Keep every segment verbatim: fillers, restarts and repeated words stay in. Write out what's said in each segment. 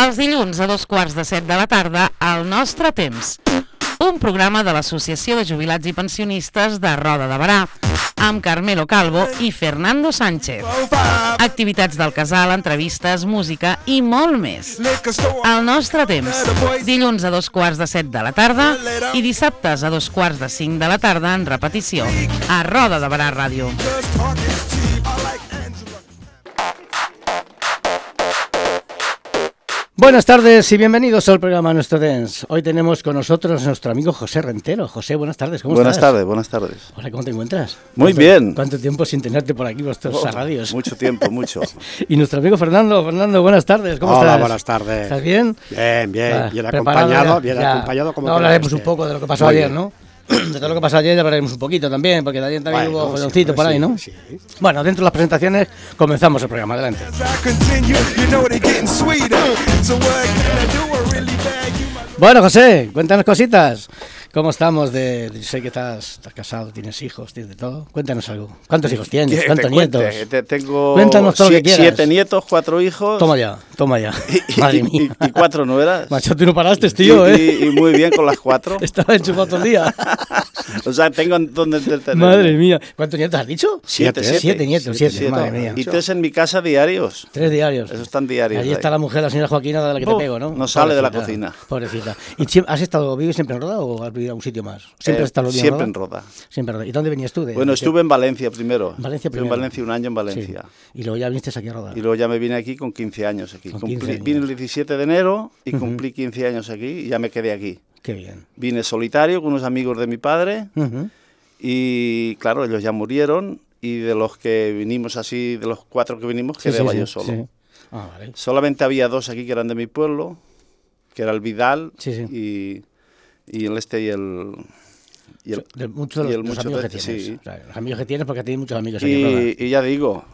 Els dilluns a dos quarts de set de la tarda, al Nostre Temps. Un programa de l'Associació de Jubilats i Pensionistes de Roda de Berà, amb Carmelo Calvo i Fernando Sánchez. Activitats del casal, entrevistes, música i molt més. El Nostre Temps, dilluns a dos quarts de set de la tarda i dissabtes a dos quarts de cinc de la tarda en repetició, a Roda de Berà Ràdio. Buenas tardes y bienvenidos al programa Nuestro Dance. Hoy tenemos con nosotros a nuestro amigo José Rentero. José, buenas tardes, ¿cómo buenas estás? Buenas tardes, buenas tardes. Hola, ¿cómo te encuentras? Muy ¿Cuánto, bien. ¿Cuánto tiempo sin tenerte por aquí, vuestros oh, radios? Mucho tiempo, mucho. Y nuestro amigo Fernando. Fernando, buenas tardes, ¿cómo Hola, estás? buenas tardes. ¿Estás bien? Bien, bien, Ah, bien acompañado, ya, bien ya. acompañado como No, hablaremos que... un poco de lo que pasó Muy ayer, bien. ¿no? De todo lo que pasó ayer hablaremos un poquito también, porque ayer también Bueno, hubo sí, jodoncito pues por ahí, sí, ¿no? sí. Bueno, dentro de las presentaciones comenzamos el programa, adelante. Bueno, José, cuéntanos cositas. ¿Cómo estamos? De, yo sé que estás, estás casado, tienes hijos, tienes de todo. Cuéntanos algo. ¿Cuántos hijos tienes? Que ¿Cuántos te cuente, nietos? que te tengo Cuéntanos todo lo que siete, quieras. siete nietos, cuatro hijos. Toma ya, toma ya. Y, Madre y- mía. y- y cuatro nueras. Macho, tú no paraste, tío, y, ¿eh? y- y muy bien con las cuatro. Estaba enchufado todo el día. O sea, tengo donde entretenerme. Madre mía. ¿Cuántos nietos has dicho? Siete, Siete, siete nietos, siete, madre mía. Y tres en mi casa diarios. Tres diarios. Esos están diarios. Allí ahí. está la mujer, la señora Joaquina, de la que te Oh, pego, ¿no? no sale de la Pobrecita, cocina. Pobrecita. ¿Y siem- has estado, vives siempre en Roda o has vivido a un sitio más? ¿Siempre Eh, has estado siempre en en Roda? Roda. Siempre en Roda. ¿Y dónde venías tú? De, Bueno, de qué? estuve en Valencia primero. Valencia Estuve en primero. Valencia un año en Valencia. Sí. Y luego ya viniste aquí a Roda. Y luego ya me vine aquí con quince años aquí. Con Cumplí- quince años. Vine el diecisiete de enero y Ujú. cumplí quince años aquí y ya me quedé aquí. Qué bien. Vine solitario con unos amigos de mi padre Ujú. y claro, ellos ya murieron y de los que vinimos así, de los cuatro que vinimos, Sí, quedaba sí, yo sí, solo. sí. Ah, vale. Solamente había dos aquí que eran de mi pueblo, que era el Vidal Sí, sí. Y, y el este y el... Y el, De muchos y de el los, los mucho amigos que de- tienes. sí. O sea, los amigos que tienes porque tienes muchos amigos aquí en Roda. y, y ya digo,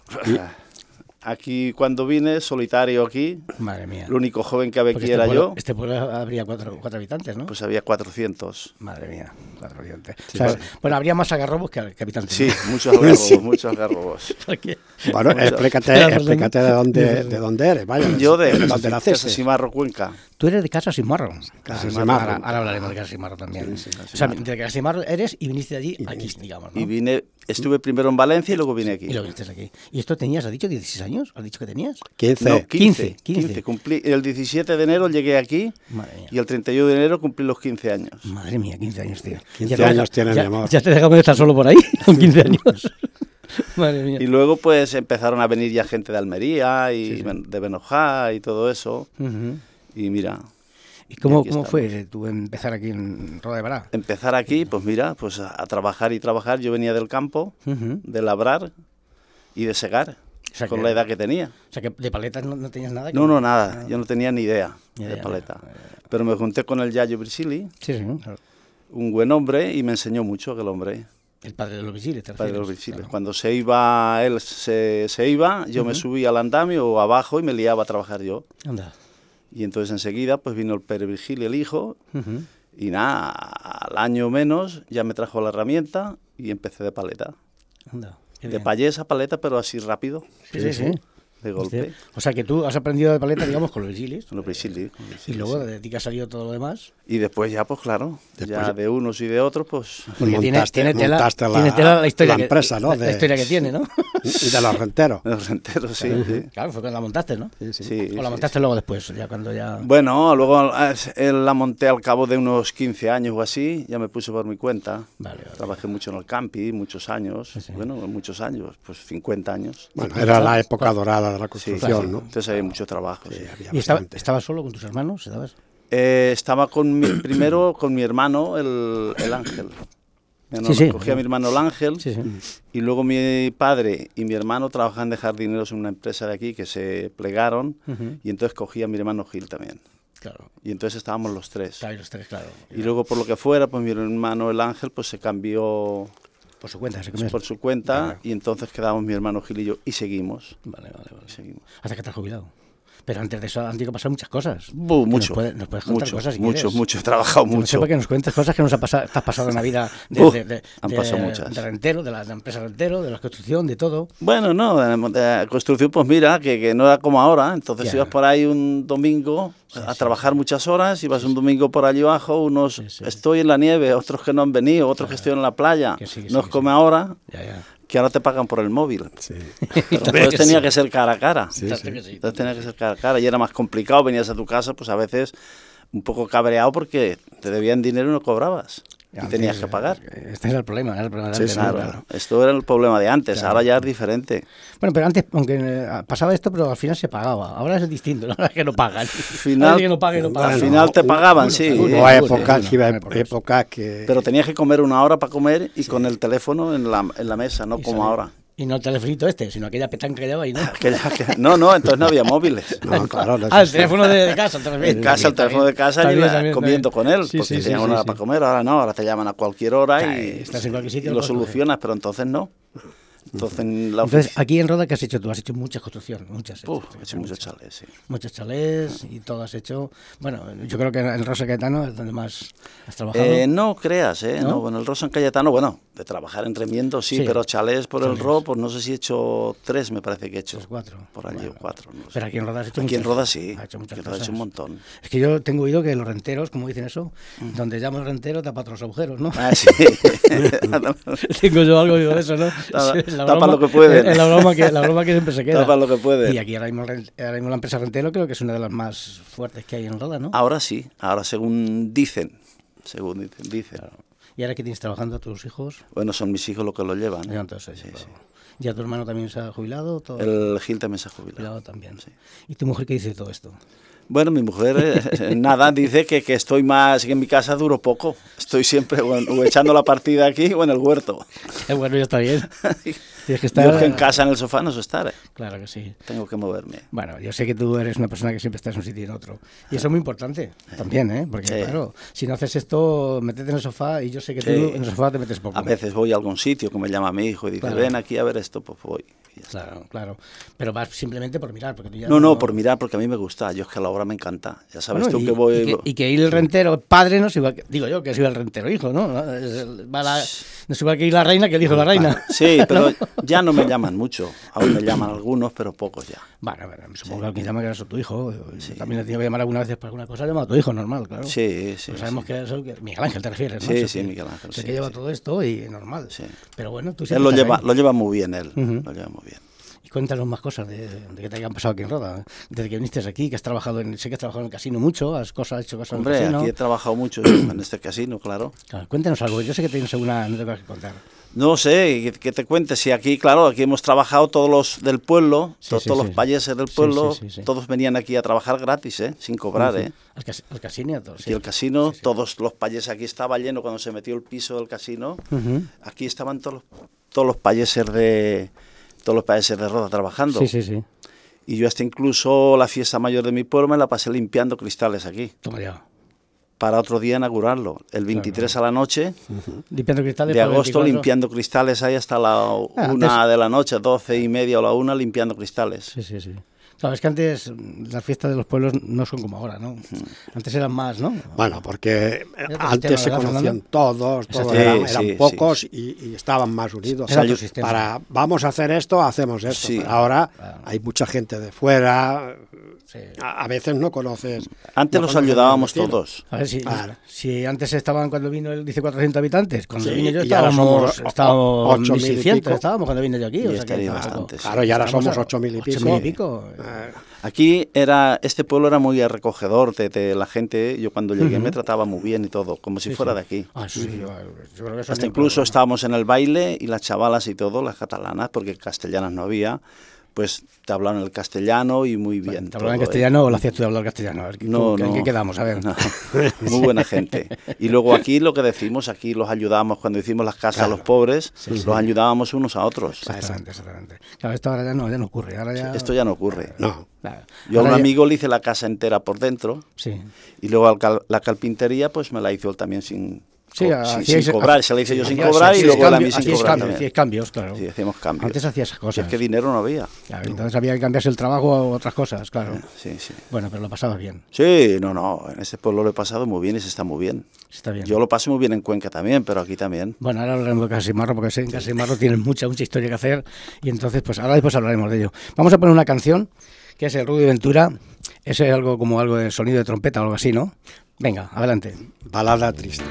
aquí cuando vine, solitario aquí, Madre mía. el único joven que había Porque aquí este era pueblo, yo, Este pueblo habría cuatro, cuatro habitantes, ¿no? pues había cuatrocientos. Madre mía, cuatro habitantes. O sea, bueno, habría más algarrobos que, que habitantes. Sí, ¿no? muchos algarrobos, muchos algarrobos. Porque- Bueno, Mucho. explícate, Claro, explícate de dónde, de dónde eres, vaya. Yo de dónde Casas naciste. Simarro, Cuenca. Tú eres de Casa Simarro. Casa Ahora, Simarro. ahora hablaremos de Casa Simarro también. Sí, sí, Casa o sea, Simarro. de Casa Simarro eres y viniste de allí aquí, digamos, ¿no? Y vine, estuve primero en Valencia y luego vine aquí. Y lo viniste aquí. ¿Y esto tenías, has dicho, dieciséis años? ¿Has dicho que tenías? quince. No, quince, quince, quince. quince. Cumplí, el diecisiete de enero llegué aquí Madre mía. y el treinta y uno de enero cumplí los quince años. Madre mía, quince años, tío. quince Ya te- años tiene, ya, mi amor. Ya te dejamos de estar solo por ahí, con quince años. Madre mía. Y luego pues empezaron a venir ya gente de Almería y Sí, sí. Ben- de Benojá y todo eso. Ujú. Y mira, ¿Y cómo, Aquí cómo estamos. fue tú empezar aquí en Roda de Berà? empezar aquí, pues mira, pues a, a trabajar y trabajar. Yo venía del campo, Ujú. de labrar y de segar, O sea con que- la edad que tenía. O sea, que de paletas no, no tenías nada. No, no, nada, yo no tenía ni idea Ni de idea, paleta. no, no, Pero me junté con el Yayo Brisili, Sí, sí, claro. un buen hombre, y me enseñó mucho aquel hombre. El padre de los visiles, te Padre de los refieres, Brisili. claro. Cuando se iba, él se, se iba, yo me subí al andamio o abajo y me liaba a trabajar yo. Anda. Y entonces enseguida pues vino el Pere Virgilio, el hijo, Ujú. y nada, al año menos ya me trajo la herramienta y empecé de paleta. Anda. Qué De bien. payés a paleta, pero así rápido, Sí, sí, sí. de golpe. Hostia. O sea, que tú has aprendido de paleta, digamos, con los visiles. Con los Brisili. Y luego de ti que ha salido todo lo demás. Y después ya, pues claro, ya de unos y de otros, pues... Porque tiene, Montaste- tiene tela, montaste la- tiene tela la historia, la que, empresa, ¿no? la, la De- historia que tiene, ¿no? Y de los renteros. Los enteros, sí, sí. Claro, fue cuando la montaste, ¿no? Sí, sí. Sí, O la sí, montaste luego después, ya cuando ya... Bueno, luego eh, él la monté al cabo de unos quince años o así, ya me puse por mi cuenta. Vale, vale. Trabajé mucho en el campi, muchos años, sí. bueno, muchos años, pues cincuenta años. Bueno, era la época dorada de la Sí, construcción, sí. ¿no? Entonces había mucho trabajo. sí. Sí, había ¿Y estaba, bastante. estabas solo con tus hermanos? ¿Estabas? Eh, estaba con mi, primero con mi hermano, el, el Ángel. Mi hermano- Sí, sí. Cogí a mi hermano el Ángel Sí, sí. y luego mi padre y mi hermano trabajaban de jardineros en una empresa de aquí que se plegaron Ujú. y entonces cogí a mi hermano Gil también. Claro. Y entonces estábamos los tres. Claro, y los tres, claro. Y luego por lo que fuera, pues mi hermano el Ángel pues se cambió Por su cuenta, se comió. por su cuenta Vale. y entonces quedamos mi hermano Gil y yo y seguimos. Vale, vale, vale. y seguimos. Hasta que te has jubilado. Pero antes de eso han tenido que pasar muchas cosas. Uh, Que mucho, Nos puedes, nos puedes contar mucho, cosas si mucho, quieres. mucho. He trabajado No sé mucho. para que nos cuentes cosas que nos ha pasado, te has pasado en la vida de, Uf, de, de, han de- pasado muchas. de rentero, de la, de la empresa rentero, de la construcción, de todo. Bueno, no, de, de construcción, pues mira, que, que no era como ahora. Entonces Ya. ibas por ahí un domingo Sí, a sí, trabajar muchas horas, ibas un domingo por allí abajo, unos Sí, sí, estoy en la nieve, otros que no han venido, otros que estoy en la playa. Que sí, que no sí, es que como sí. ahora, Ya, ya. que ahora te pagan por el móvil. Sí. Entonces tenía que ser cara a cara. Sí, Tanto sí. que sí, Entonces tanto tenía que que sí. ser cara a cara y era más complicado. Venías a tu casa, pues a veces un poco cabreado porque te debían dinero y no cobrabas. Ya, Y tenías antes, que pagar. eh, Este es el problema, era el problema de Sí, antes, sí, ¿no? Claro, Claro. esto era el problema de antes, Claro. ahora ya es diferente. Bueno, pero antes, aunque eh, pasaba esto, pero al final se pagaba. Ahora es distinto, ¿no? Ahora es que no pagan. Final- Ahora sí que no pagan y no pagan. Al Bueno, final te un- pagaban, uno, sí. uno, Hubo uno, épocas, uno, iba uno, por eso. épocas que... Pero tenías que comer una hora para comer y con el teléfono en la, en la mesa, no Y como sale- ahora. Y no el telefonito este, sino aquella petanca que llevaba ahí, ¿no? Que ya- que- no, no, entonces no había móviles. No, claro, no Ah, el existía. teléfono de, de casa, te refieres. En casa, el teléfono de casa, También, y iba también, comiendo también. con él, Sí, porque sí, sí, tenían sí, una hora sí. para comer, ahora no, ahora te llaman a cualquier hora Claro, y, estás en cualquier sitio, y lo lo puedes solucionas, pero entonces no. Entonces, en la Entonces, oficina... aquí en Roda, ¿qué has hecho tú? Has hecho muchas construcciones, muchas. Uf, hecho, he hecho muchos chalés, sí. Muchos chalés y todo has hecho. Bueno, yo creo que en Rosa Cayetano es donde más has trabajado. Eh, no creas, ¿eh? ¿No? ¿No? Bueno, el Rosa en Cayetano, bueno, de trabajar en remiendos sí, Sí. pero chalés por Chalés. el R O, pues no sé si he hecho tres, me parece que he hecho. Tres, cuatro. Por allí Bueno, o cuatro, no lo sé. Pero aquí en Roda has hecho Aquí en muchas- Roda sí, has hecho muchas aquí en Roda he cosas. hecho un montón. Es que yo tengo oído que los renteros, como dicen eso, donde llaman rentero tapa otros agujeros, ¿no? Ah, sí. Tengo yo algo digo de eso, ¿no? Tapa- Es la tapa broma- lo que pueden. Es la broma que, la broma que siempre se queda. Tapa lo que pueden. Y aquí ahora mismo, el ren- ahora mismo la empresa Rentero creo que es una de las más fuertes que hay en Roda, ¿no? Ahora sí, ahora según dicen, según dicen, dicen. Y ahora que tienes trabajando a tus hijos, Bueno, son mis hijos los que lo llevan. ya entonces, Sí, claro. sí. ¿Ya tu hermano también se ha jubilado? Todo? El Gil también se ha jubilado. Jubilado también. Sí. ¿Y tu mujer qué dice de todo esto? Bueno, mi mujer, eh, nada, dice que, que estoy más, que en mi casa duro poco. Estoy siempre o, en- o echando la partida aquí o en el huerto. Eh, bueno, ya está bien. Tienes que Yo estar... que en casa, en el sofá, no sé estar. eh. Claro que sí. Tengo que moverme. Bueno, yo sé que tú eres una persona que siempre estás en un sitio y en otro. Y eso es muy importante también, ¿eh? Porque, Sí. claro, si no haces esto, métete en el sofá y yo sé que tú Sí. en el sofá te metes poco. A veces voy a algún sitio que me llama mi hijo y dice, Claro. ven aquí a ver esto, pues voy. Y ya está. Claro, claro. Pero vas simplemente por mirar, porque tú ya No, no, por mirar, porque a mí me gusta. Yo es que a la obra me encanta. Ya sabes Bueno, tú y, que voy... y que, y que ir el rentero padre no es igual que, digo yo, que es igual el rentero hijo, ¿no? No es, el- va la- no es igual que ir la reina que el hijo de la reina. Sí, pero ya no me llaman mucho. Aún me llaman algunos, pero pocos ya. Bueno, bueno, supongo que alguien llama que eres tu hijo. Yo también le tengo que llamar algunas veces para alguna cosa, llama a tu hijo, normal, claro. Sí, sí. Pero sabemos sí. que es el que- Miguel Ángel, te refieres, ¿no? Sí, Es el sí, que- Miguel Ángel, es el sí, que lleva sí. todo esto y normal. Sí. Pero bueno, tú Él siempre lo estás lleva, ahí. lo lleva muy bien, él. Ujú. Lo lleva muy bien. Y cuéntanos más cosas de, de que te hayan pasado aquí en Roda. Desde que viniste aquí, que has trabajado en, sé que has trabajado en el casino mucho, has cosas, has hecho cosas Hombre, en el casino. aquí he trabajado mucho en este casino, claro. Claro, cuéntanos algo, yo sé que tienes alguna anécdota que contar. No sé, que, que te cuentes, si aquí, claro, aquí hemos trabajado todos los del pueblo, Sí, to- sí, todos sí. los payeses del Sí, pueblo, sí, sí, sí. todos venían aquí a trabajar gratis, ¿eh? Sin cobrar, ¿eh? Al, cas- al casino y a todos. Aquí el casino, todos los payeses, aquí estaba lleno cuando se metió el piso del casino, Ujú. aquí estaban todos los, todos los payeses de todos los payeses de Roda trabajando. Sí, sí, sí. Y yo hasta incluso la fiesta mayor de mi pueblo me la pasé limpiando cristales aquí, Toma ya. para otro día inaugurarlo. El veintitrés a la noche Limpiando cristales. de para el agosto veinticuatro. limpiando cristales ahí hasta la Ah, una de la noche, doce y media o la una limpiando cristales. Sí, sí, sí. Claro, es que antes mm, las fiestas de los pueblos no son como ahora, ¿no? Antes eran más, ¿no? Bueno, porque otro antes sistema, se ¿verdad, conocían Fernando? todos, todos Sí, eran, sí, eran sí. pocos y, y estaban más unidos. Era otro Salió- sistema. Para, vamos a hacer esto, hacemos esto. Sí. Pero ahora Claro. hay mucha gente de fuera, Sí. a, a veces no conoces. Antes no los conoces ayudábamos el vecino. todos. A ver, si, Claro. si antes estaban cuando vino él, dice cuatrocientos habitantes, cuando Sí, vine yo y ahora estábamos, somos estábamos ocho mil y mil seiscientos, pico. estábamos cuando vine yo aquí. Y o sea que estaría tampoco- bastante, sí. Claro, y ahora Estamos somos a ocho mil y ocho pico. mil y pico. Eh, Aquí era, este pueblo era muy recogedor de, de la gente. Yo cuando llegué Ujú. me trataba muy bien y todo, como si Sí, fuera sí. de aquí. Ah, sí, yo, yo creo que eso Hasta ni- incluso estábamos en el baile y las chavalas y todo, las catalanas, porque castellanas no había, pues te hablaban el castellano y muy bien. ¿Te hablaban en todo, ¿eh? castellano o lo hacías tú de hablar castellano? A ver, ¿qué- No, ¿en no. qué quedamos? A ver. No, muy buena gente. Y luego aquí lo que decimos, aquí los ayudábamos cuando hicimos las casas a los pobres, los ayudábamos unos a otros. Exactamente, exactamente. Claro, esto ahora ya no, ya no ocurre. Ahora ya... Esto ya no ocurre. no. Claro. Yo a un Ahora ya- amigo le hice la casa entera por dentro Sí. y luego al cal- la carpintería pues me la hizo él también sin, Sí, Co- hacíais- sin, sin cobrar, se le hice yo sin hacíais- cobrar y hacíais luego él a mí cambio- sin hacíais cobrar cambio- también. hacíais cambios, claro. Sí, hacíamos cambios. Antes hacías esas Si cosas. es que dinero no había. Claro, entonces había que cambiarse el trabajo a otras cosas, claro. Sí, sí. Bueno, pero lo pasabas bien. Sí, no, no, en ese pueblo lo he pasado muy bien y se está muy bien. Está bien. Yo lo paso muy bien en Cuenca también, pero aquí también. Bueno, ahora hablaremos de Casimarro, porque sé que en Casimarro tienen mucha, mucha historia que hacer, y entonces, pues ahora después hablaremos de ello. Vamos a poner una canción, que es el Rudy Ventura, ese es algo como algo de sonido de trompeta o algo así, ¿no? Venga, adelante. Balada triste.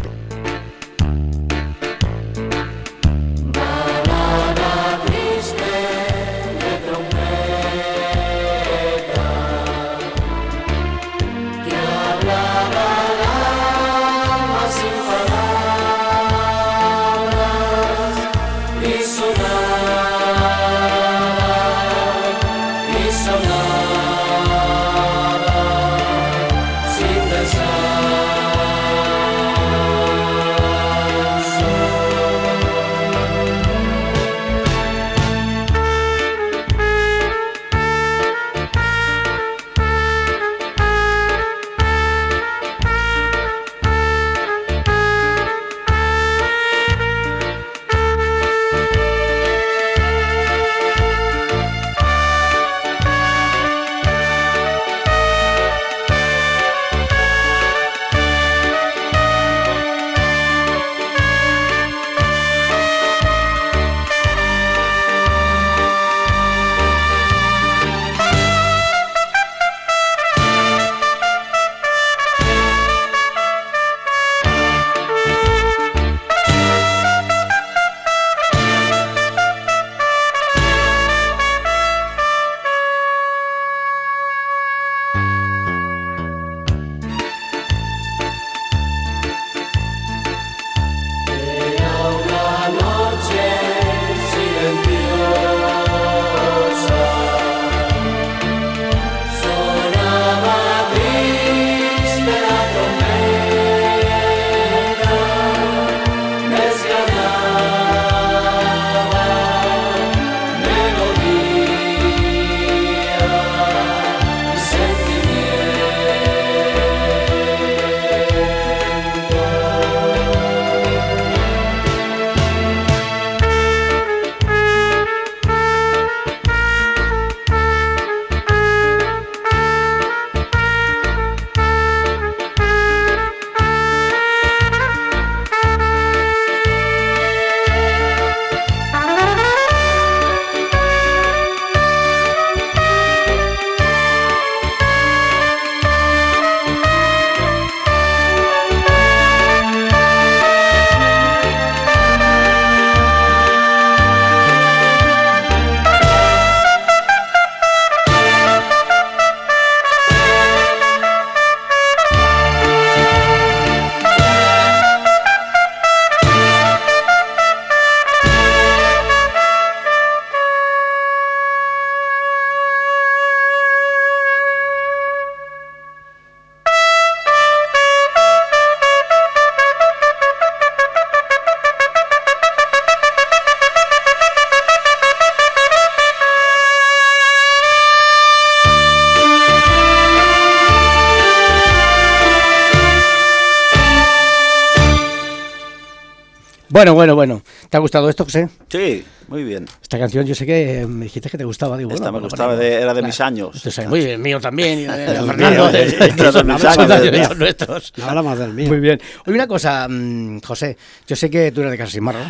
Bueno, bueno, bueno. ¿Te ha gustado esto, José? Sí, muy bien. Esta canción yo sé que me dijiste que te gustaba. Digo, Esta bueno, me pues gustaba, la de- ponemos. era de Claro. mis años. Entonces, muy bien, mío también. Y de, de El Fernando, mío, de- eh, de- era de son mis son años, de ¿verdad? los nuestros. No hablamos del mío. Muy bien. Oye, una cosa, mm, José, yo sé que tú eres de Casa Sin Marro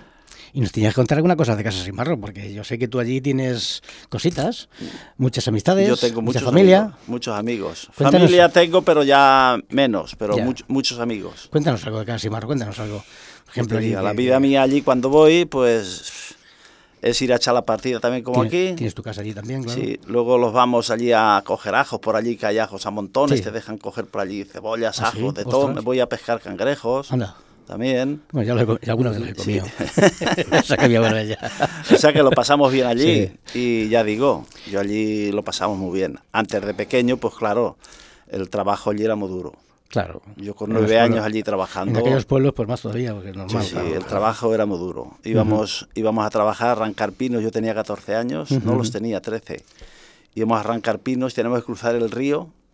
y nos tenías que contar alguna cosa de Casa Sin Marro, porque yo sé que tú allí tienes cositas, muchas amistades, Yo tengo mucha muchos familia. amigos, muchos amigos. Cuéntanos. Familia tengo, pero ya menos, pero Ya. much- muchos amigos. Cuéntanos algo de Casa Sin Marro, cuéntanos algo. Por ejemplo, allí Y a la que- vida mía allí cuando voy, pues es ir a echar la partida también como tienes, aquí. Tienes tu casa allí también, claro. Sí, luego los vamos allí a coger ajos por allí, que hay ajos a montones, Sí. te dejan coger por allí cebollas, ¿Ah, sí? ajos, de todo. Ostras. Me voy a pescar cangrejos Anda. también. Bueno, ya, lo he, co- ya alguna vez lo he Sí. comido. O sea que voy a volver ya. O sea que lo pasamos bien allí. Y ya digo, yo allí lo pasamos muy bien. Antes de pequeño, pues claro, el trabajo allí era muy duro. Claro. Yo con En los nueve años pueblos- allí En trabajando. aquellos pueblos, pues más todavía, porque es normal. Sí, sí, claro, el claro. trabajo era muy duro. Íbamos, íbamos a trabajar, a arrancar pinos, yo tenía catorce años, no los tenía, trece. Íbamos a arrancar pinos, teníamos que cruzar el río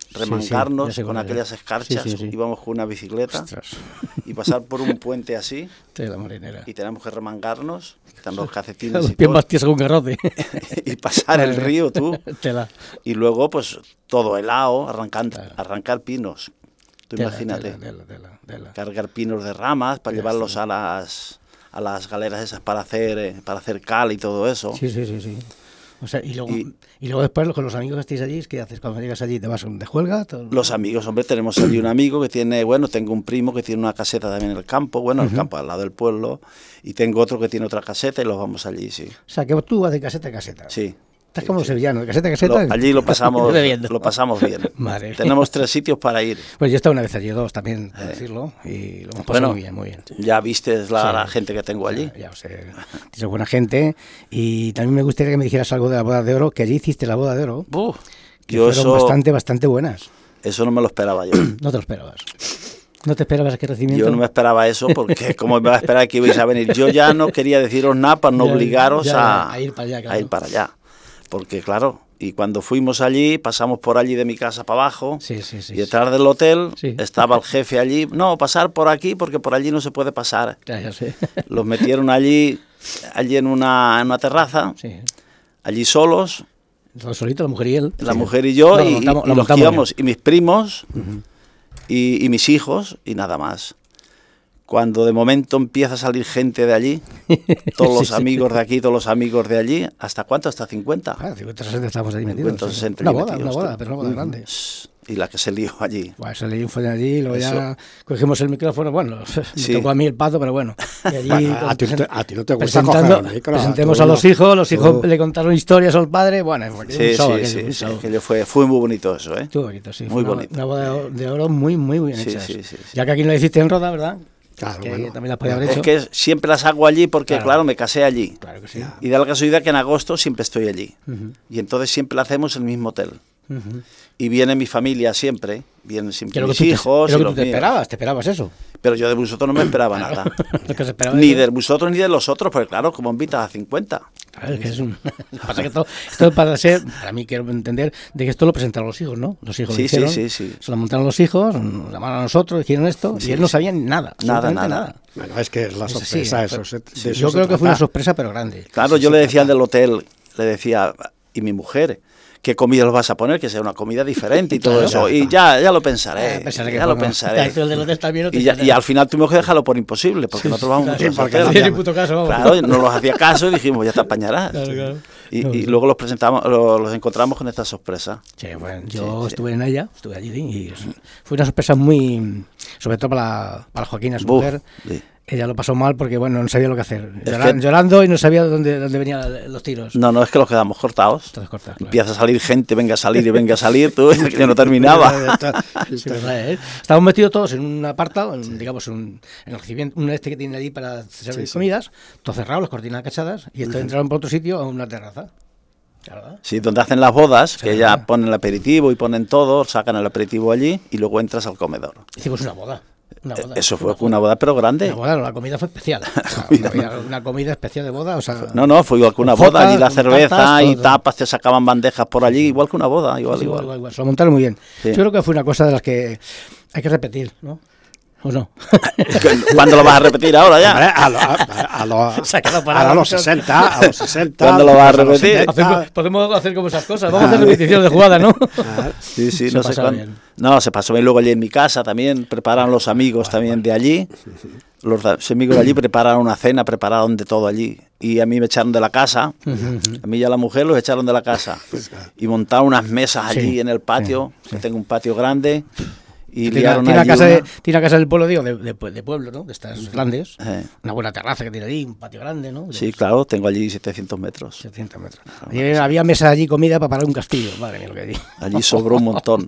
remangarnos sí, sí, con aquellas escarchas, sí, sí, sí. íbamos con una bicicleta Ostras. y pasar por un puente así Tela marinera. y tenemos que remangarnos, quitar los calcetines Los y pies todo, más tiesos que un garrote. y pasar el río tú, Tela. y luego pues todo helado, arrancar, Claro. arrancar pinos, tú Tela, imagínate, tela, tela, tela, tela. cargar pinos de ramas para Ya llevarlos está. a las a las galeras esas para hacer eh, para hacer cal y todo eso. Sí, sí, sí, sí. O sea, y luego, y, Y- luego después con los amigos que estáis allí, ¿qué haces? Cuando llegas allí, ¿te vas de juelga? Todo- Los amigos, hombre, tenemos allí un amigo que tiene, bueno, tengo un primo que tiene una caseta también en el campo, bueno, en el campo al lado del pueblo, y tengo otro que tiene otra caseta y los vamos allí, sí. O sea, que tú vas de caseta a caseta. Sí. Estás sí, como sí. sevillano, de caseta a caseta. Lo- allí lo pasamos, bebiendo. lo pasamos bien. Madre mía. Tenemos tres sitios para ir. Pues yo he estado una vez allí, dos también, por Eh. decirlo, y lo hemos pasado Bueno, muy bien, muy bien. Ya viste la, Sí. la gente que tengo allí. Ya, ya o sea, tienes buena gente. Y también me gustaría que me dijeras algo de la boda de oro, que allí hiciste la boda de oro, Uf, que yo fueron eso, bastante, bastante buenas. eso no me lo esperaba yo. No te lo esperabas. ¿No te esperabas aquel recibimiento? Yo no me esperaba eso porque como me iba a esperar que ibais a venir. Yo ya no quería deciros nada para no Ya, obligaros ya, a, a ir para allá, claro. a ir para allá. Porque claro, y cuando fuimos allí, pasamos por allí de mi casa para abajo. Sí, sí, sí. Y detrás del hotel Sí. estaba el jefe allí. No, pasar por aquí porque por allí no se puede pasar. Ya, ya sé. Los metieron allí, allí en una, en una terraza, Sí. allí solos, Todo solito, la mujer y él. la Sí. mujer y yo, No, lo y, montamos- y lo los montamos que íbamos, bien. y mis primos, y, y mis hijos, y nada más. Cuando de momento empieza a salir gente de allí, todos los Sí, sí. amigos de aquí, todos los amigos de allí, ¿hasta cuánto? ¿Hasta cincuenta? Ah, cincuenta, sesenta estábamos ahí metidos. cincuenta, sí. sesenta Una allí boda, una metidos, boda, tú. pero una boda grande. Y la que se lió allí. Bueno, eso leí un follón allí, luego ya Eso. cogimos el micrófono, bueno, me Sí. tocó a mí el pato, pero bueno. Y allí Bueno, a, ti no te, a ti no te gusta coger presentando, el micro. presentemos tú a no. los hijos, los hijos Tú- le contaron historias al padre, bueno, fue Sí, un show sí, aquello, sí, un sí, show. aquello fue, fue muy bonito eso, ¿eh? Estuvo bonito, sí. Muy fue una, bonito. Una boda de oro muy, muy bien Sí, hecha. sí, sí, sí. Ya que aquí no la hiciste en Roda, ¿verdad? Claro, Que bueno. también la podía haber Es hecho. que siempre las hago allí porque, Claro. claro, me casé allí. Claro que sí. Y da la casualidad que en agosto siempre estoy allí. Ujú, Y entonces siempre la hacemos en el mismo hotel. ujú. Y viene mi familia siempre, vienen Que siempre lo que mis tú te, hijos es lo y que los tú te míos. esperabas, te esperabas eso. Pero yo de vosotros no me esperaba nada. Lo que se esperaba Ni eso. de vosotros ni de los otros, porque claro, como invitas a cincuenta. Claro, es que es un... Pasa que esto, esto para ser, para mí quiero entender, de que esto lo presentaron los hijos, ¿no? Los hijos Sí, lo sí, hicieron, sí, sí. se lo montaron los hijos, nos llamaron a nosotros, hicieron esto, Sí, y él no sí. sabía nada, Nada, absolutamente nada. Bueno, es que es la Es así, sorpresa, ¿eh? eso. Pero- se- de sí, eso yo se creo que fue una trata. sorpresa, pero grande. Claro, Sí, yo se le decía trata. del hotel, le decía, y mi mujer, ¿qué comida los vas a poner? Que sea una comida diferente y todo Claro. eso. Y ya, ya lo pensaré. Eh, pensaré que ya lo pongo- pensaré. Ya, el del hotel también no te Y, ya- entiende y nada. al final tuvimos que dejarlo por imposible, porque Sí, nosotros vamos claro, mucho a sí, ese porque hotel. no tiene ni puto caso, vamos. Claro, no los hacía caso y dijimos, ya te apañarás. Claro, claro. Y, No, y sí. luego los presentamos, lo- los encontramos con esta sorpresa. Sí, bueno, yo sí. estuve en ella, estuve allí y fue una sorpresa muy, sobre todo para, para Joaquina, su Buf, mujer. sí. Ella lo pasó mal porque, bueno, no sabía lo que hacer. Es Llora- que- Llorando y no sabía dónde, dónde venían los tiros. No, no, es que los quedamos cortados. Entonces, corta, claro. Empieza a salir gente, venga a salir y venga a salir, tú, que yo no terminaba. Sí, verdad, ¿eh? Estábamos metidos todos en un apartado, en, digamos, un, en el recibimiento, un este que tiene allí para servir Sí, sí. comidas, todo cerrado, las cortinas cachadas, y estos entraron por otro sitio a una terraza. Claro. Sí, donde hacen las bodas, que Sí. ya ponen el aperitivo y ponen todo, sacan el aperitivo allí y luego entras al comedor. Hicimos una boda. Una boda. Eso fue una boda, pero grande. Una boda, no, la comida fue especial. O sea, una, comida, una comida especial de boda, o sea... No, no, fue igual que una con boda, allí la fotas, con cerveza tartas, y todo. tapas, te sacaban bandejas por allí, igual que una boda, igual, Sí, igual. igual, igual. Se lo montaron muy bien. Sí. Yo creo que fue una cosa de las que hay que repetir, ¿no? ¿O no? ¿Cuándo lo vas a repetir ahora ya? Hombre, a, lo- a, a lo- Se ha quedado a parado. los sesenta, a los sesenta. ¿Cuándo lo vas a los repetir? setenta. Hacemos- podemos hacer como esas cosas. Vamos a hacer repeticiones de jugada, ¿no? Ah, Sí, sí, Se no sé pasaba cuándo. bien. No, se pasó bien luego allí en mi casa también, prepararon los amigos también de allí. Los da- los amigos de allí prepararon una cena, prepararon de todo allí. Y a mí me echaron de la casa, a mí y a la mujer los echaron de la casa. Y montaron unas mesas allí Sí, en el patio, que tengo un patio grande. Y Tiene, liaron tiene una allí casa una- de, tiene una casa del pueblo, digo, de, de, de pueblo, ¿no? De estas grandes. Eh. Una buena terraza que tiene allí, un patio grande, ¿no? De Sí, claro, tengo allí setecientos metros. setecientos metros. Y había mesas allí, comida para parar un castillo. Madre mía, lo que hay. Allí sobró un montón.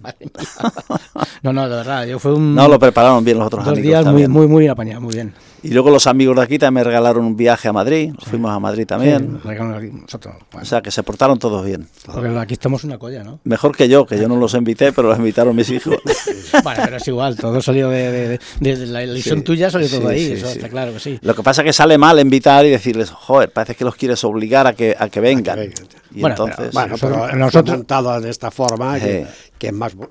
No, no, de verdad, yo fue un... No, lo prepararon bien los otros dos amigos días muy, también. muy, muy bien apañado, muy bien. Y luego los amigos de aquí también me regalaron un viaje a Madrid, fuimos a Madrid también. Sí, regalaron aquí nosotros. Bueno, O sea, que se portaron todos bien. porque aquí estamos una colla, ¿no? Mejor que yo, que yo no los invité, pero los invitaron mis hijos. Bueno, pero es igual, todo salió de, de, de, de- de la elección Sí, tuya, salió sí, todo ahí, sí, eso sí. está claro que sí. Lo que pasa es que sale mal invitar y decirles, joder, parece que los quieres obligar a que, a que vengan. vengan. Y Bueno, entonces, pero- Bueno, Nosotros- pero nosotros- fue montado de esta forma que, Eh. que es más,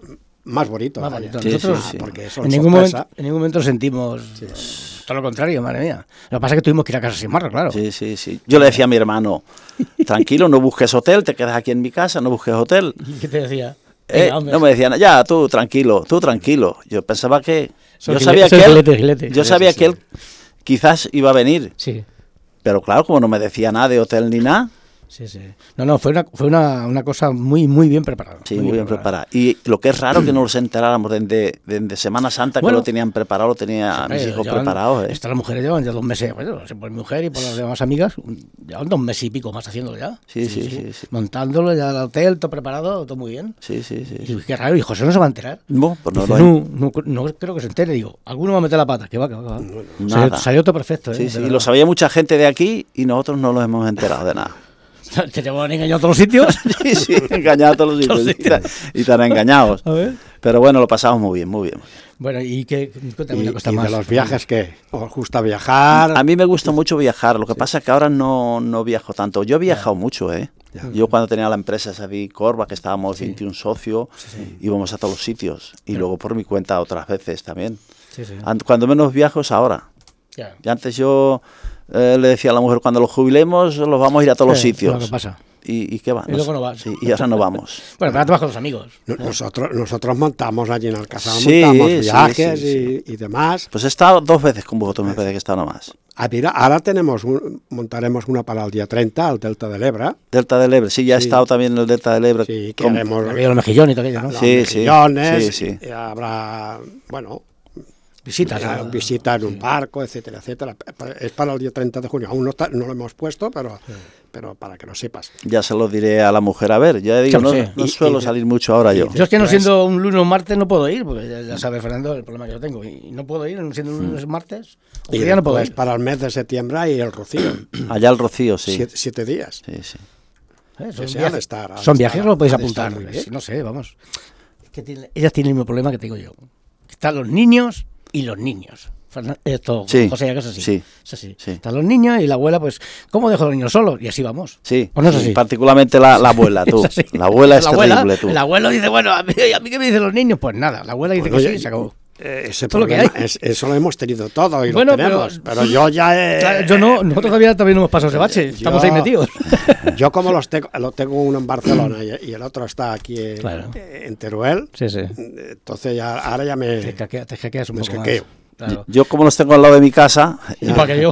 más bonito. Más vaya. bonito. Sí, Nosotros sí, sí. Porque son en, ningún sorpresa. momento, en ningún momento sentimos todo lo contrario, madre mía. Lo que pasa es que tuvimos que ir a casa sin marro, claro. Sí, sí, sí. Yo le decía a mi hermano, tranquilo, no busques hotel, te quedas aquí en mi casa, no busques hotel. ¿Y qué te decía? Eh, Venga, hombre. no me decían, ya, tú tranquilo, tú tranquilo. Yo pensaba que... Son yo gile- sabía son que él, giletes, giletes. yo Sí, sabía sí, que sí. él quizás iba a venir. Sí, Pero claro, como no me decía nada de hotel ni nada, sí, sí. No, no, fue una, fue una, una cosa muy, muy bien preparada. sí, muy bien preparada. Y lo que es raro que no nos enteráramos desde, desde Semana Santa, Bueno, que lo tenían preparado, lo tenía a mis Eh, hijos llevan- preparados. ¿eh? Estas las mujeres llevan ya dos meses, bueno, por mi mujer y por las demás amigas, un- llevan dos meses y pico más haciéndolo ya. Sí, sí, sí, sí. Montándolo ya el hotel, todo preparado, todo muy bien. Sí, sí, sí. Y qué raro, y José no se va a enterar. No, pues no Dice, lo no, no, no creo que se entere, digo, alguno va a meter la pata, que va, que va, que va. Salió, nada. salió todo perfecto, ¿eh? Sí, De sí, verdad. lo sabía mucha gente de aquí y nosotros no nos hemos enterado de nada. Te llevan engañado a todos los sitios. Sí, sí, engañados a todos los Todos sitios. los Y tan- Y tan engañados. A ver. Pero bueno, lo pasamos muy bien, muy bien. Bueno, y que cuéntame Y, una cosa y más. de los viajes, ¿qué? ¿Os gusta viajar? A mí me gusta mucho viajar, lo que pasa es que ahora no, no viajo tanto. Yo he viajado mucho, ¿eh? Yo cuando tenía la empresa esa de Corva, que estábamos veintiún socios, íbamos a todos los sitios. Y luego por mi cuenta otras veces también. Sí, sí. An- Cuando menos viajo es ahora. Ya. Y antes yo eh, le decía a la mujer, cuando los jubilemos, los vamos a ir a todos los Sí, sitios. lo que pasa. ¿Y, y qué va? Y luego no vas. Sí, y ahora no vamos. Bueno, pero ahora te vas con los amigos. No- Nosotros, nosotros montamos allí en Alcázar, Sí, montamos sí, viajes sí, y, y demás. Pues he estado dos veces con vosotros, me parece que he estado nomás. Ah, mira, ahora tenemos un- montaremos una para el día treinta, al Delta del Ebra. Delta del Ebre, sí, ya he Sí. estado también en el Delta del Ebre. Sí, que con- haremos Aquello, los mejillones y todo aquello, ¿no? los Sí, sí, mejillones, sí, sí. y habrá, bueno, Visitas. eh, a- visita en un barco, etcétera, etcétera. Es para el día treinta de junio. Aún no, está- no lo hemos puesto, pero, pero para que lo sepas. Ya se lo diré a la mujer. A ver, ya digo, Sí, no, sí. no Y- suelo y- salir mucho ahora yo. Yo es que no Pues- siendo un lunes o un martes no puedo ir, porque ya, ya sabes, Fernando, el problema que yo tengo. Y no puedo ir, siendo un lunes o martes. O Y que ya no puedo después, ir. para el mes de septiembre hay el Rocío. Allá el Rocío, sí. siete, siete días. Sí, sí. Eh, Son, Ese ha viajes, de estar, ha de son estar, viajes, lo podéis ha de estar apuntar. muy bien. Sí, no sé, vamos. Que tiene- ellas tienen el mismo problema que tengo yo. Están los niños y los niños. Fernan- Esto, Sí, José, que es así. sí, Es así. sí. Están los niños y la abuela, pues, ¿cómo dejo a los niños solos? Y así vamos. Sí, ¿O no es sí, así? particularmente la, la abuela, tú. Es así. La abuela es La terrible, tú. El abuelo dice, bueno, ¿a mí, a mí qué me dicen los niños? Pues nada, la abuela dice Bueno, que sí yo- y se acabó. Eh, ese Todo lo que problema, hay. es- eso lo hemos tenido todo y Bueno, lo tenemos. pero- Pero, yo ya he- Claro, yo no, nosotros todavía también no hemos pasado ese bache, estamos Yo- ahí metidos. Yo como los tengo, lo tengo uno en Barcelona y, y el otro está aquí en, Claro. en Teruel, Sí, sí. entonces ya, ahora ya me... Te, caquea- te hackeas un Me poco escaqueo. más. Claro. Yo como los tengo al lado de mi casa, Y para que yo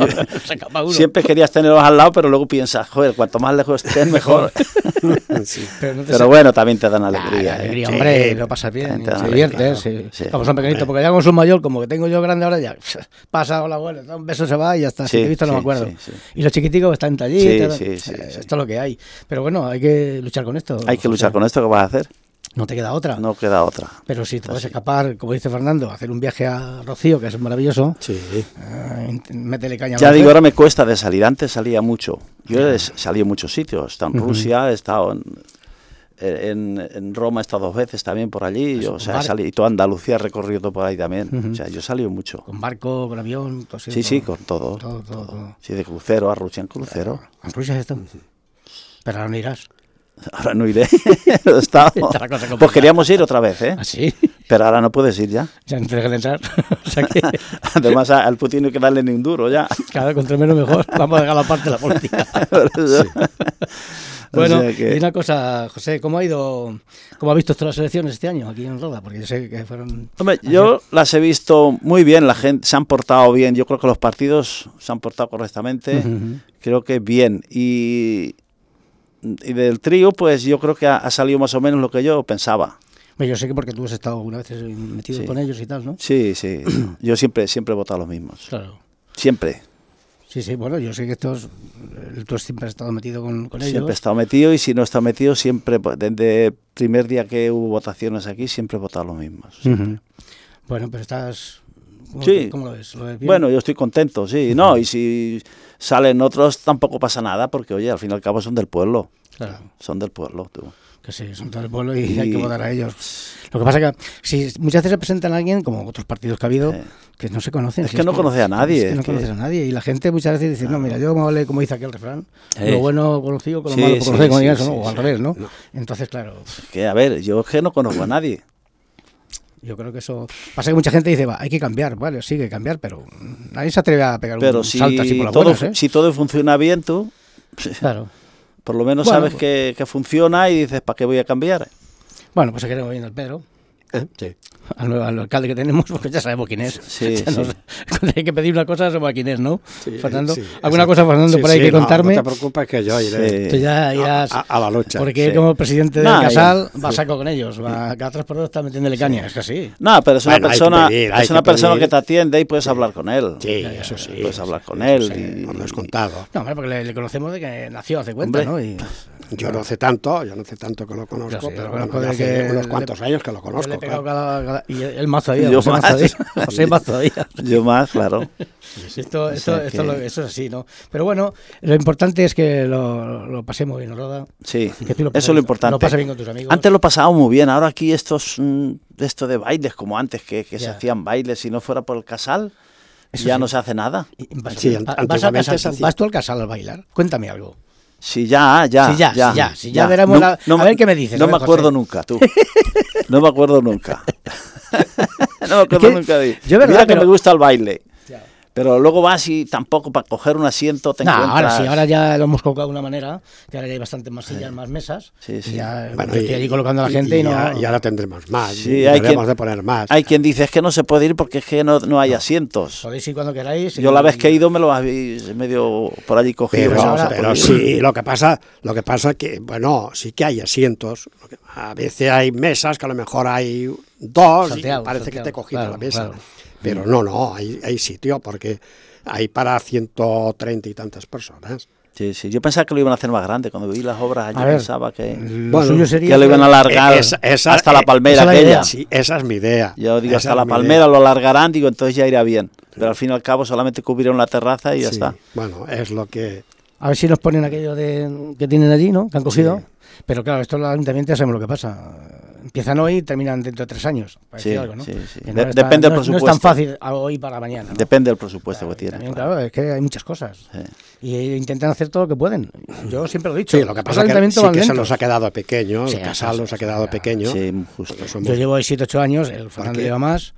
se acaba uno. siempre querías tenerlos al lado, pero luego piensas, joder, cuanto más lejos estén, mejor. Sí. Pero, no te Pero sa- bueno, también te dan Ah, alegría. la ¿eh? alegría, Sí. hombre, lo pasas bien, Te dan te alegría, diviertes. claro. Sí. Sí. Como son pequeñitos, porque ya con su mayor, como que tengo yo grande ahora, ya pasa la abuela, da un beso, se va y ya está. Si Sí, te he visto, no me sí, acuerdo. sí, sí. Y los chiquiticos están allí. Sí, tal, sí, eh, sí, sí. Esto es lo que hay. Pero bueno, hay que luchar con esto. Hay que luchar José. con esto, ¿qué vas a hacer? No te queda otra. No queda otra. Pero si te puedes escapar, como dice Fernando, hacer un viaje a Rocío, que es maravilloso, Sí. eh, int- métele caña. a Ya la digo, mujer. ahora me cuesta de salir. Antes salía mucho. Yo he salido en muchos sitios. He estado en Rusia, he estado en, en, en Roma, he estado dos veces también por allí. Yo, o sea, he bar- salido, y toda Andalucía he recorrido por ahí también. O sea, yo he salido mucho. Con barco, con avión, todo así, Sí, todo. sí, con todo. Todo, todo, todo. Sí, de crucero a Rusia en crucero. ¿En Rusia es esto? Pero ahora no irás. Ahora no iré. He estado. Está la cosa complicada. Pues queríamos ir otra vez, ¿eh? ¿Ah, sí? Pero ahora no puedes ir ya. Ya no te dejan entrar. O sea que, Además, a- al Putin no hay que darle ni un duro ya. cada vez contra menos mejor. Vamos a dejar la parte de la política. Por eso. Bueno, O sea que- y una cosa, José, ¿cómo ha ido, cómo ha visto todas las elecciones este año aquí en Roda? Porque yo sé que fueron... Hombre, yo las he visto muy bien, la gente se han portado bien, yo creo que los partidos se han portado correctamente, Ujú. creo que bien. Y, y del trío, pues yo creo que ha, ha salido más o menos lo que yo pensaba. Bueno, yo sé que porque tú has estado alguna vez metido Sí. con ellos y tal, ¿no? Sí, sí, yo siempre, siempre he votado los mismos, Claro. siempre. Sí, sí, bueno, yo sé que estos, eh, tú siempre has estado metido con, con ellos. Siempre he estado metido y si no he estado metido, siempre, pues, desde el primer día que hubo votaciones aquí, siempre he votado los mismos. Ujú. Bueno, pero estás... ¿Cómo, Sí. ¿cómo lo ves? ¿Lo ves bien? Bueno, yo estoy contento, sí, no, y si salen otros tampoco pasa nada, porque oye, al fin y al cabo son del pueblo, Claro, son del pueblo, tú. que sí, son todo el pueblo y, Y- hay que votar a ellos. Lo que pasa que si muchas veces se presentan a alguien, como otros partidos que ha habido, Eh. que no se conocen. Es si que no conoce a nadie, Es que no es que- conoces a nadie. Y la gente muchas veces dice, no, mira, yo me vale como dice aquel refrán, Eh. lo bueno conocido con lo Sí, malo por sí, conocer, como sí, digan, sí, ¿no? O al sí. revés, ¿no? Entonces, claro, Que a ver, yo es que no conozco a nadie. Yo creo que eso... Pasa que mucha gente dice, va, hay que cambiar, vale, sí, hay que cambiar, pero nadie se atreve a pegar pero un si salto así por las todo, buenas, ¿eh? si todo funciona bien, tú Claro. por lo menos Bueno, sabes que, que funciona y dices, ¿para qué voy a cambiar? Bueno, pues seguiremos viendo al Pedro, ¿Eh? Sí. al, nuevo- al alcalde que tenemos, porque ya sabemos quién es. Sí, Ya nos- sí. Cuando hay que pedir una cosa, sabemos a quién es, ¿no? Sí, Fernando, sí, ¿alguna exacto. cosa, Fernando, Sí, por ahí sí, que no, contarme? No te preocupes que yo iré Tú ya irás... a, a la lucha. Porque sí. como presidente del Nah, Casal va a saco con ellos, va cada tres por dos está metiéndole caña, es que sí. No, pero es Bueno, una hay que persona, pedir, hay es una que persona pedir. que te atiende y puedes hablar con él. Sí, eso sí. Puedes hablar sí, con sí, él. sí, y- por descontado. No, hombre, porque le, le conocemos de que nació hace cuenta, Hombre. ¿no? Y Yo no sé tanto, yo no sé tanto que lo conozco, Yo sí, pero lo bueno, conozco ya de hace que unos le- cuantos años que lo yo conozco. le he pegado claro. cada, cada- y él más todavía, Yo José más más. todavía, José más todavía. Yo más, claro. Esto, O esto, sea esto que- lo- eso es así, ¿no? Pero bueno, lo importante es que lo, lo pasemos bien, Roda. Sí, Que tú lo pases- eso es lo importante. Lo pases bien con tus amigos. Antes lo pasaba muy bien, ahora aquí estos mm, esto de bailes como antes, que, que se Ya. hacían bailes, si no fuera por el casal, Eso ya sí. no se hace nada. Y- Vas, Sí, vas- vas, antiguamente al casal, se hacía. ¿Vas tú al casal a bailar? Cuéntame algo. Sí, ya, ya. Sí, ya, ya, sí, ya, sí, ya veremos la- a me- ver qué me dices, No a ver, me acuerdo José. nunca, tú. No me acuerdo nunca. No me acuerdo que nunca de yo, verdad, Mira que pero- me gusta el baile. Pero luego vas y tampoco para coger un asiento te No, encuentras... ahora sí, ahora ya lo hemos colocado de una manera, que ahora ya hay bastantes más sillas, más mesas. Sí, sí. Y ya Bueno, yo estoy allí colocando a la gente y, no... ya, y ahora tendremos más. Sí, y hay debemos quien- de poner más. Hay quien dice, es que no se puede ir porque es que no, no hay asientos. Podéis ir cuando queráis. Yo y- la vez que he ido me lo habéis medio por allí cogido. Pero, que no se ha pero podido. sí, lo que pasa, lo que pasa que, bueno, sí que hay asientos. Lo que- A veces hay mesas que a lo mejor hay dos Salteado, y parece salteado, que te cogiste claro, la mesa. claro. Pero no, no, hay, hay sitio porque hay para ciento treinta y tantas personas. Sí, sí. Yo pensaba que lo iban a hacer más grande. Cuando vi las obras allí A ver, pensaba que, Lo Bueno, suyo sería que lo iban a alargar Eh, esa- esa- hasta la eh, palmera esa es la aquella. idea. Sí, esa es mi idea. Yo digo, Esa hasta es la mi palmera idea. lo alargarán, digo, entonces ya irá bien. Pero al fin y al cabo solamente cubrieron la terraza y ya Sí, está. Bueno, es lo que... A ver si nos ponen aquello de, que tienen allí, ¿no? Que han cogido. Sí. Pero claro, esto en el ayuntamiento ya sabemos lo que pasa. Empiezan hoy y terminan dentro de tres años. Para Sí, decir algo, ¿no? sí, sí. Que De- no está- depende del no es- No es presupuesto. tan fácil a hoy para mañana. ¿no? Depende del presupuesto Claro, que tiene. también, claro. claro, es que hay muchas cosas. Sí. Y intentan hacer todo lo que pueden. Yo siempre lo he dicho. Sí, lo que pasa el es que, ayuntamiento sí van que se lentos. nos ha quedado pequeño, Sí, el casal eso, nos ha eso, quedado ya. pequeño. Sí, muy justo. porque somos- Yo llevo ahí siete ocho años, el Fernando qué? lleva más,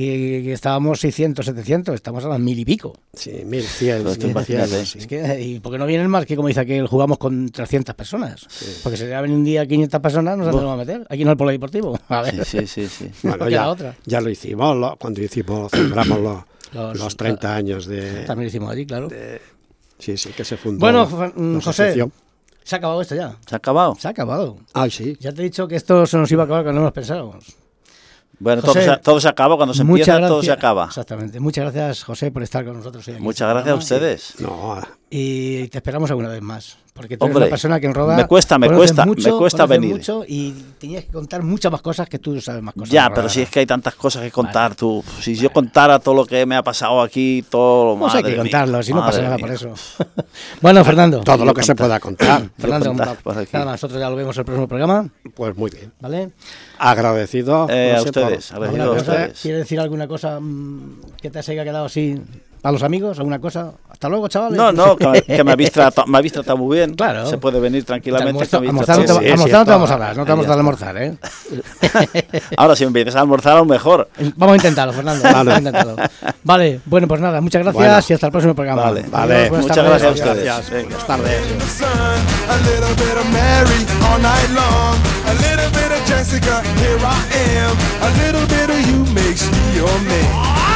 y estábamos seiscientos, setecientos, estamos a las mil y pico. Sí, mil cien, Pues tú mil cien, imagínate. sí. Es que, ¿y por qué no vienen más? Que como dice aquel, jugamos con trescientas personas. Porque si ya ven un día quinientas personas, nos tenemos a meter. Aquí no el polideportivo. A ver, Sí, sí, sí, sí. Bueno, no queda ya, otra. ya lo hicimos, lo- cuando hicimos, celebramos lo- Los- los, treinta años de, también lo hicimos allí, claro. Sí, sí, que se fundó. Bueno, la mm, José, asociación. se ha acabado esto ya. ¿Se ha acabado? Se ha acabado. Ah, sí. Ya te he dicho que esto se nos iba a acabar cuando no nos pensábamos. Bueno, José, todo se, todo se acaba. Cuando se Muchas empieza, todo se gracias- acaba. Exactamente. Muchas gracias, José, por estar con nosotros hoy aquí en Muchas este gracias a programa. ustedes. No, Y te esperamos alguna vez más. Porque tú eres Hombre, una persona que en Roda me cuesta, me conoces cuesta, mucho, me cuesta conoces venir. mucho y tenías que contar muchas más cosas que tú sabes más cosas. Ya, de pero Roda. si es que hay tantas cosas que contar, tú. Si yo contara todo lo que me ha pasado aquí, todo lo Pues hay madre que mía, contarlo, si no pasa madre nada mía. por eso. Bueno, Fernando. todo lo que se contar. pueda contar. Fernando, contar por aquí. nada más, nosotros ya lo vemos el próximo programa, Pues muy bien. ¿vale? Agradecido. Eh, a José, por- ustedes, ¿Alguna agradecido a cosa? ustedes. ¿Quieres decir alguna cosa mm, que te haya quedado así a los amigos? ¿Alguna cosa? Hasta luego, chavales. No, no, que, que me habéis tratado, me habéis tratado muy bien. Claro. Se puede venir tranquilamente. Almuerzo- que me habéis almorzar no te, tratado sí, bien. almorzar no te sí, vamos a todo. dar, no te vamos a dar a almorzar, ¿eh? Ahora, si me invitas a almorzar, aún mejor. Vamos a intentarlo, Fernando. Vamos a intentarlo. Vale, bueno, pues nada, muchas gracias Bueno. y hasta el próximo programa. Vale, Adiós, vale. buenas Muchas tardes. gracias a ustedes. Gracias. Venga. Buenas tardes. in the sun, a little bit of Mary all night long, a little bit of Jessica, here I am, a little bit of you makes me your man.